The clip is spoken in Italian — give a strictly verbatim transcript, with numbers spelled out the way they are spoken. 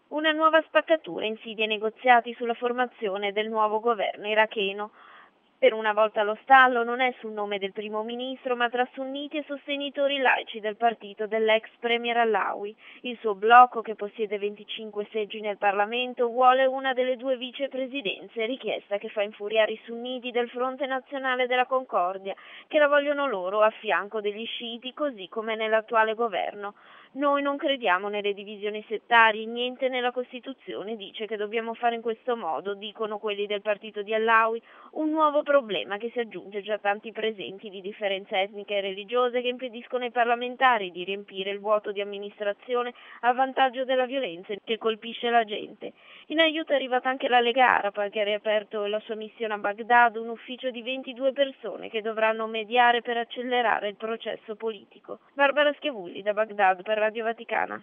Una nuova spaccatura insidia i negoziati sulla formazione del nuovo governo iracheno. Per una volta lo stallo non è sul nome del primo ministro, ma tra sunniti e sostenitori laici del partito dell'ex premier Allawi. Il suo blocco, che possiede venticinque seggi nel Parlamento, vuole una delle due vicepresidenze, richiesta che fa infuriare i sunniti del Fronte Nazionale della Concordia, che la vogliono loro a fianco degli sciiti, così come nell'attuale governo. Noi non crediamo nelle divisioni settarie, niente nella Costituzione dice che dobbiamo fare in questo modo, dicono quelli del partito di Allawi, un nuovo problema che si aggiunge già a tanti presenti di differenze etniche e religiose che impediscono ai parlamentari di riempire il vuoto di amministrazione a vantaggio della violenza che colpisce la gente. In aiuto è arrivata anche la Lega Araba, che ha riaperto la sua missione a Baghdad, un ufficio di ventidue persone che dovranno mediare per accelerare il processo politico. Barbara Schiavulli da Baghdad per Radio Vaticana.